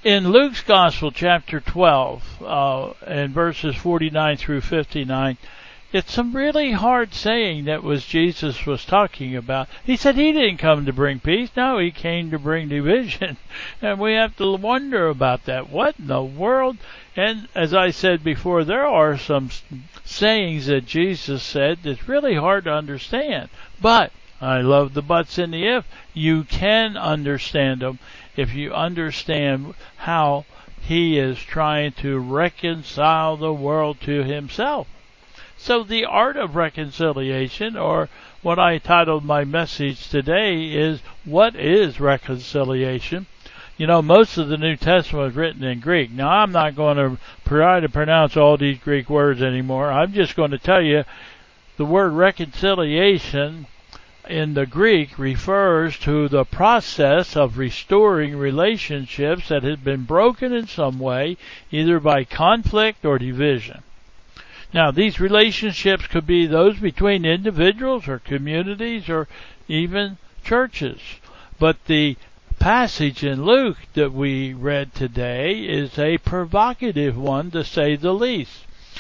In Luke's Gospel, chapter 12, and verses 49 through 59, it's some really hard saying that Jesus was talking about. He said he didn't come to bring peace. No, he came to bring division. And we have to wonder about that. What in the world? And as I said before, there are some sayings that Jesus said that's really hard to understand. But, I love the buts in the if, you can understand them if you understand how he is trying to reconcile the world to himself. So the art of reconciliation, or what I titled my message today, is what is reconciliation? You know, most of the New Testament was written in Greek. Now, I'm not going to try to pronounce all these Greek words anymore. I'm just going to tell you the word reconciliation in the Greek refers to the process of restoring relationships that had been broken in some way, either by conflict or division. Now, these relationships could be those between individuals or communities or even churches. But the passage in Luke that we read today is a provocative one, to say the least.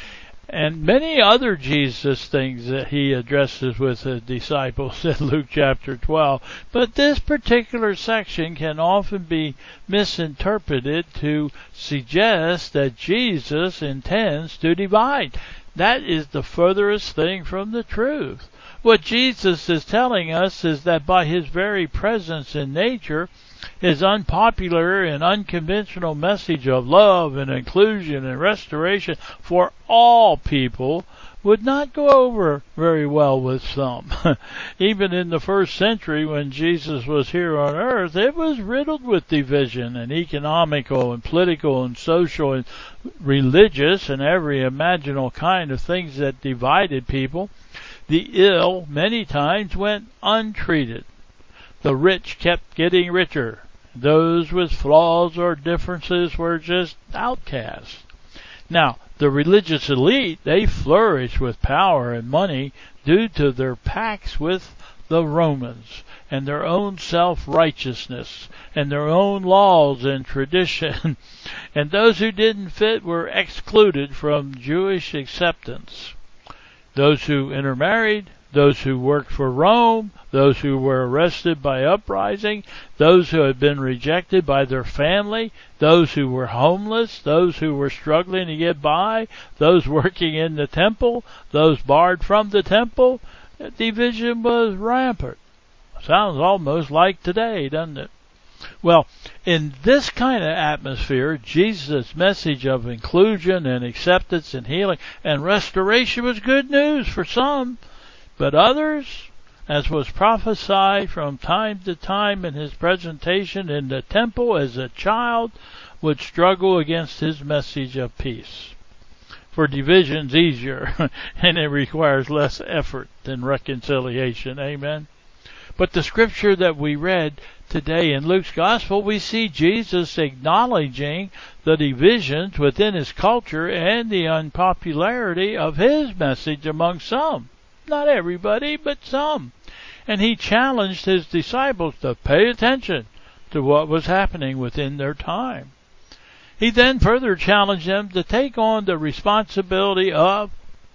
And many other Jesus things that he addresses with his disciples in Luke chapter 12. But this particular section can often be misinterpreted to suggest that Jesus intends to divide. That is the furthest thing from the truth. What Jesus is telling us is that by his very presence in nature, his unpopular and unconventional message of love and inclusion and restoration for all people would not go over very well with some. Even in the first century when Jesus was here on earth, it was riddled with division and economical and political and social and religious and every imaginable kind of things that divided people. The ill many times went untreated. The rich kept getting richer. Those with flaws or differences were just outcasts. Now, the religious elite, they flourished with power and money due to their pacts with the Romans and their own self-righteousness and their own laws and tradition. And those who didn't fit were excluded from Jewish acceptance. Those who intermarried, those who worked for Rome, those who were arrested by uprising, those who had been rejected by their family, those who were homeless, those who were struggling to get by, those working in the temple, those barred from the temple, division was rampant. Sounds almost like today, doesn't it? Well, in this kind of atmosphere, Jesus' message of inclusion and acceptance and healing and restoration was good news for some. But others, as was prophesied from time to time in his presentation in the temple as a child, would struggle against his message of peace. For division's easier, and it requires less effort than reconciliation. Amen? But the scripture that we read today in Luke's Gospel, we see Jesus acknowledging the divisions within his culture and the unpopularity of his message among some. Not everybody, but some. And he challenged his disciples to pay attention to what was happening within their time. He then further challenged them to take on the responsibility of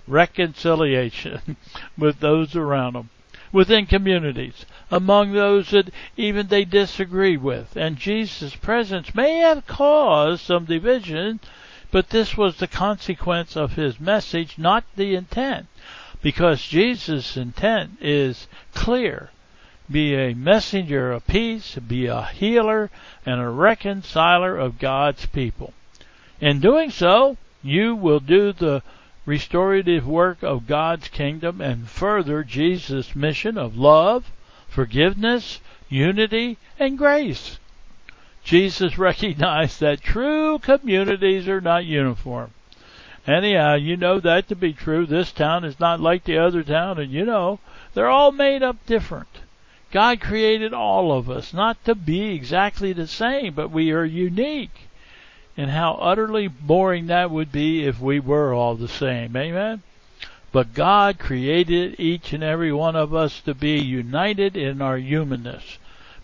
reconciliation with those around them, within communities, among those that even they disagree with. And Jesus' presence may have caused some division, but this was the consequence of his message, not the intent. Because Jesus' intent is clear. Be a messenger of peace, be a healer, and a reconciler of God's people. In doing so, you will do the restorative work of God's kingdom and further Jesus' mission of love, forgiveness, unity, and grace. Jesus recognized that true communities are not uniform. Anyhow, you know that to be true. This town is not like the other town, and you know, they're all made up different. God created all of us not to be exactly the same, but we are unique. And how utterly boring that would be if we were all the same. Amen? But God created each and every one of us to be united in our humanness,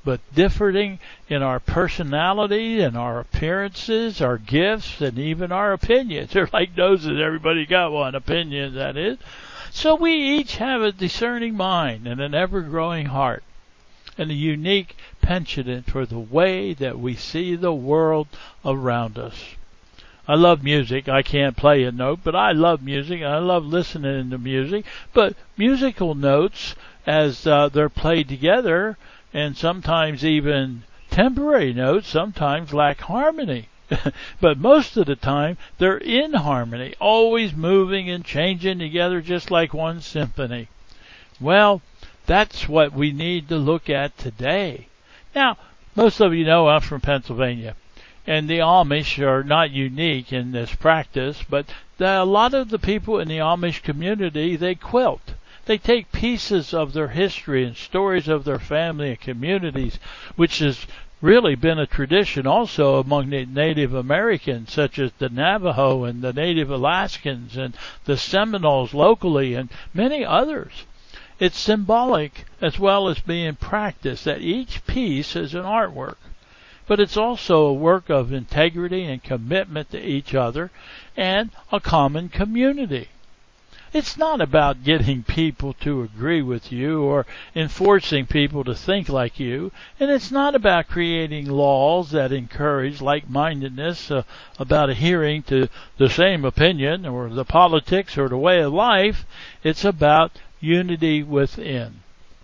but differing in our personality and our appearances, our gifts, and even our opinions. They're like noses. Everybody got one opinion, that is. So we each have a discerning mind and an ever-growing heart, and a unique penchant for the way that we see the world around us. I love music. I can't play a note, but I love music, and I love listening to music. But musical notes, as they're played together, and sometimes even temporary notes, sometimes lack harmony. But most of the time, they're in harmony, always moving and changing together just like one symphony. Well, that's what we need to look at today. Now, most of you know I'm from Pennsylvania, and the Amish are not unique in this practice, but a lot of the people in the Amish community, they quilt. They take pieces of their history and stories of their family and communities, which has really been a tradition also among the Native Americans, such as the Navajo and the Native Alaskans and the Seminoles locally and many others. It's symbolic as well as being practiced, that each piece is an artwork. But it's also a work of integrity and commitment to each other and a common community. It's not about getting people to agree with you or enforcing people to think like you, and it's not about creating laws that encourage like-mindedness about adhering to the same opinion or the politics or the way of life. It's about unity within.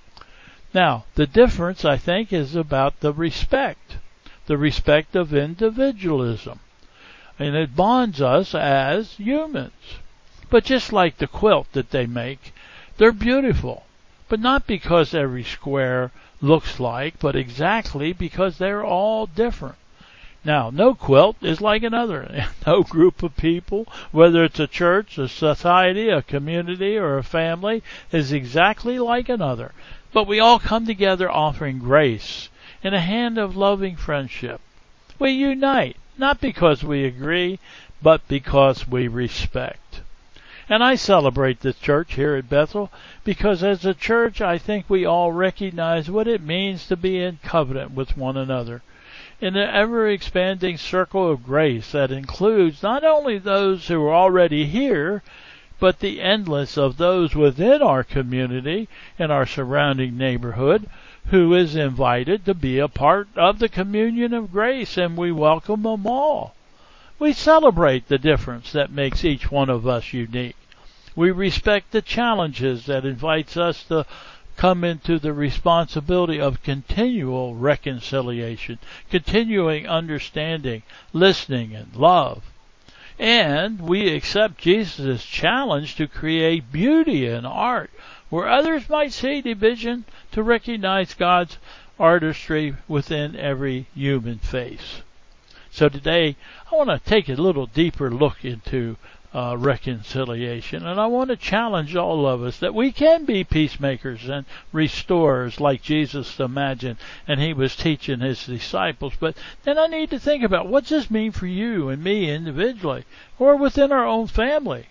Now, the difference, I think, is about the respect of individualism. And it bonds us as humans. But just like the quilt that they make, they're beautiful. But not because every square looks like, but exactly because they're all different. Now, no quilt is like another. No group of people, whether it's a church, a society, a community, or a family, is exactly like another. But we all come together offering grace in a hand of loving friendship. We unite, not because we agree, but because we respect. And I celebrate the church here at Bethel because as a church, I think we all recognize what it means to be in covenant with one another, in an ever-expanding circle of grace that includes not only those who are already here, but the endless of those within our community and our surrounding neighborhood who is invited to be a part of the communion of grace, and we welcome them all. We celebrate the difference that makes each one of us unique. We respect the challenges that invites us to come into the responsibility of continual reconciliation, continuing understanding, listening, and love. And we accept Jesus' challenge to create beauty in art, where others might see division, to recognize God's artistry within every human face. So today, I want to take a little deeper look into reconciliation, and I want to challenge all of us that we can be peacemakers and restorers like Jesus imagined and he was teaching his disciples. But then I need to think about, what's this mean for you and me individually or within our own family?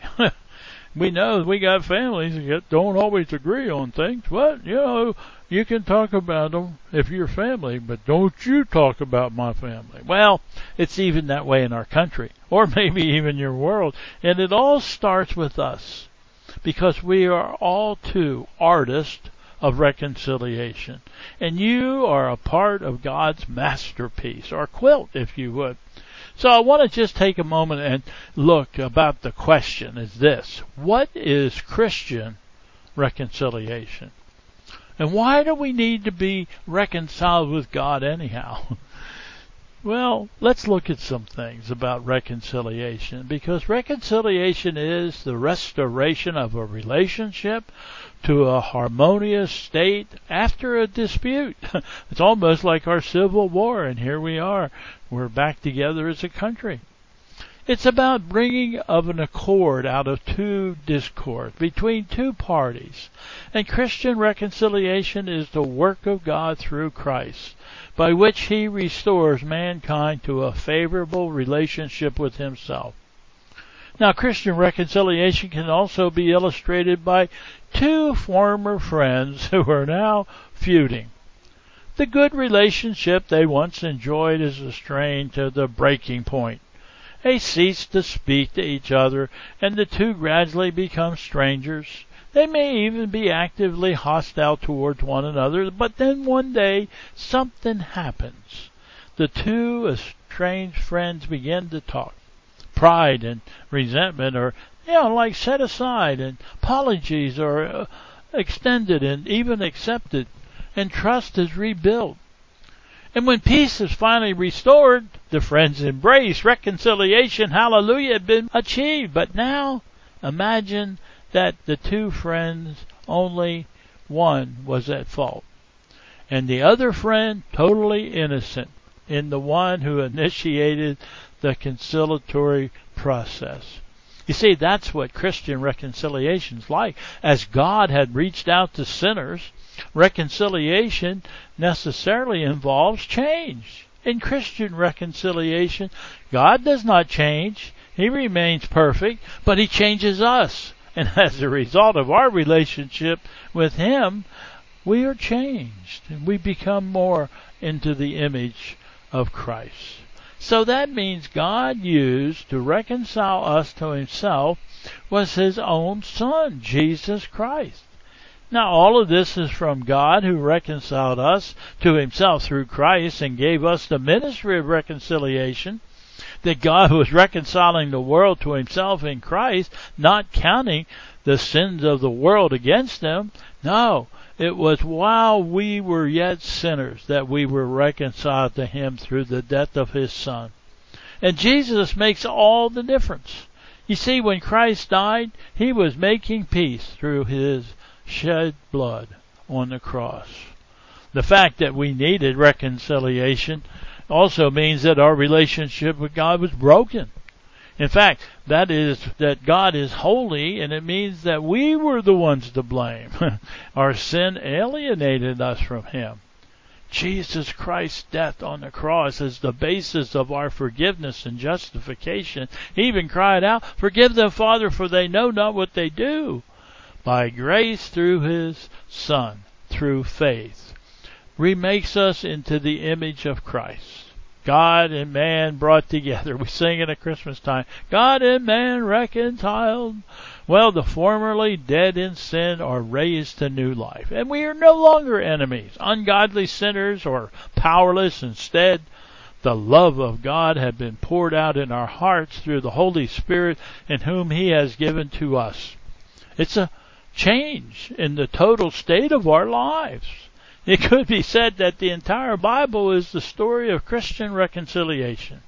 We know we got families that don't always agree on things, but you can talk about them if you're family, but don't you talk about my family. Well, it's even that way in our country, or maybe even your world, and it all starts with us, because we are all too artists of reconciliation, and you are a part of God's masterpiece, or quilt, if you would. So I want to just take a moment and look about the question is this: what is Christian reconciliation? And why do we need to be reconciled with God anyhow? Well, let's look at some things about reconciliation, because reconciliation is the restoration of a relationship to a harmonious state after a dispute. It's almost like our Civil War, and here we are. We're back together as a country. It's about bringing of an accord out of two discords between two parties. And Christian reconciliation is the work of God through Christ, by which he restores mankind to a favorable relationship with himself. Now, Christian reconciliation can also be illustrated by two former friends who are now feuding. the good relationship they once enjoyed is strained to the breaking point. They cease to speak to each other, and the two gradually become strangers. They may even be actively hostile towards one another, but then one day something happens. The two estranged friends begin to talk. Pride and resentment are, set aside, and apologies are extended and even accepted, and trust is rebuilt. And when peace is finally restored, the friends embrace. Reconciliation, hallelujah, had been achieved. But now, imagine that the two friends, only one was at fault, and the other friend totally innocent, in the one who initiated the conciliatory process. You see, that's what Christian reconciliation is like. As God had reached out to sinners, reconciliation necessarily involves change. In Christian reconciliation, God does not change. He remains perfect, but He changes us. And as a result of our relationship with Him, we are changed, and we become more into the image of Christ. So that means God used to reconcile us to Himself was His own Son, Jesus Christ. Now all of this is from God, who reconciled us to Himself through Christ and gave us the ministry of reconciliation. That God was reconciling the world to Himself in Christ, not counting the sins of the world against them. No, it was while we were yet sinners that we were reconciled to Him through the death of His Son. And Jesus makes all the difference. You see, when Christ died, He was making peace through His shed blood on the cross. The fact that we needed reconciliation also means that our relationship with God was broken. In fact, that is that God is holy, and it means that we were the ones to blame. Our sin alienated us from Him. Jesus Christ's death on the cross is the basis of our forgiveness and justification. He even cried out, "Forgive them, Father, for they know not what they do." By grace through His Son, through faith, remakes us into the image of Christ. God and man brought together. We sing it at Christmas time. God and man reconciled. Well, the formerly dead in sin are raised to new life. And we are no longer enemies, ungodly sinners, or powerless. Instead, the love of God had been poured out in our hearts through the Holy Spirit, in whom He has given to us. It's a change in the total state of our lives. It could be said that the entire Bible is the story of Christian reconciliation.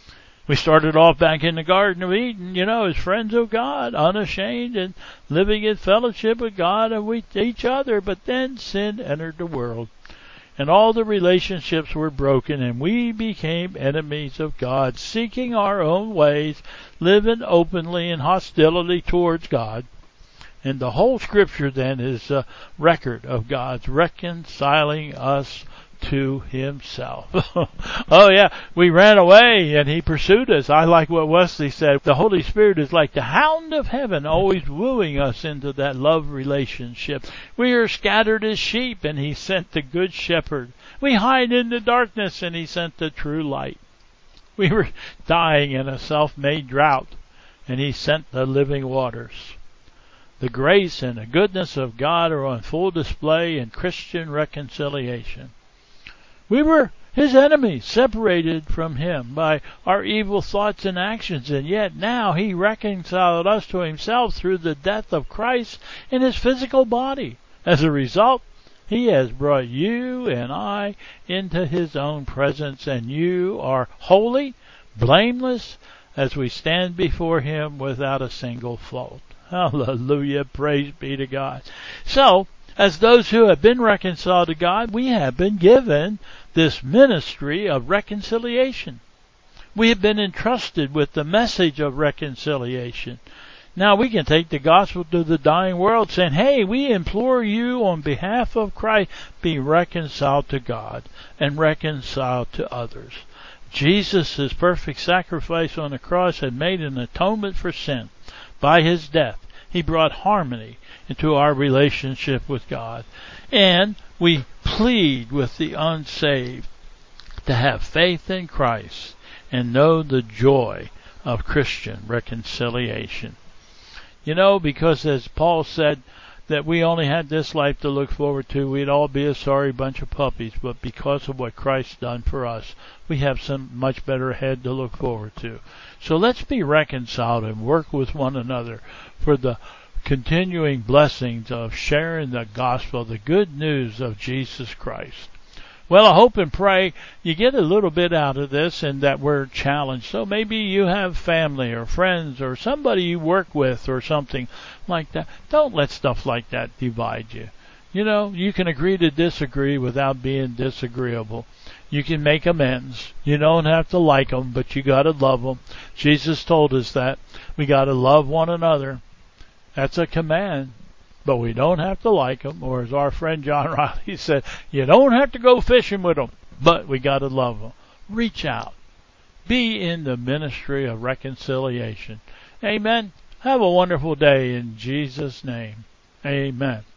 We started off back in the Garden of Eden, as friends of God, unashamed and living in fellowship with God and with each other. But then sin entered the world, and all the relationships were broken, and we became enemies of God, seeking our own ways, living openly in hostility towards God. And the whole Scripture then is a record of God's reconciling us to Himself. Oh yeah, we ran away and He pursued us. I like what Wesley said. The Holy Spirit is like the hound of heaven, always wooing us into that love relationship. We are scattered as sheep, and He sent the good shepherd. We hide in the darkness, and He sent the true light. We were dying in a self-made drought, and He sent the living waters. The grace and the goodness of God are on full display in Christian reconciliation. We were His enemies, separated from Him by our evil thoughts and actions, and yet now He reconciled us to Himself through the death of Christ in His physical body. As a result, He has brought you and I into His own presence, and you are holy, blameless, as we stand before Him without a single fault. Hallelujah. Praise be to God. So, as those who have been reconciled to God, we have been given this ministry of reconciliation. We have been entrusted with the message of reconciliation. Now we can take the gospel to the dying world, saying, hey, we implore you on behalf of Christ, be reconciled to God and reconciled to others. Jesus' perfect sacrifice on the cross had made an atonement for sin. By His death, He brought harmony into our relationship with God. And We plead with the unsaved to have faith in Christ and know the joy of Christian reconciliation. You know, because as Paul said, that we only had this life to look forward to, we'd all be a sorry bunch of puppies, but because of what Christ's done for us, we have some much better ahead to look forward to. So let's be reconciled and work with one another for the continuing blessings of sharing the gospel, the good news of Jesus Christ. Well, I hope and pray you get a little bit out of this and that we're challenged. So maybe you have family or friends or somebody you work with or something like that. Don't let stuff like that divide you. You know, you can agree to disagree without being disagreeable. You can make amends. You don't have to like them, but you got to love them. Jesus told us that. We got to love one another. That's a command. But we don't have to like them, or as our friend John Riley said, you don't have to go fishing with them, but we got to love them. Reach out. Be in the ministry of reconciliation. Amen. Have a wonderful day in Jesus' name. Amen.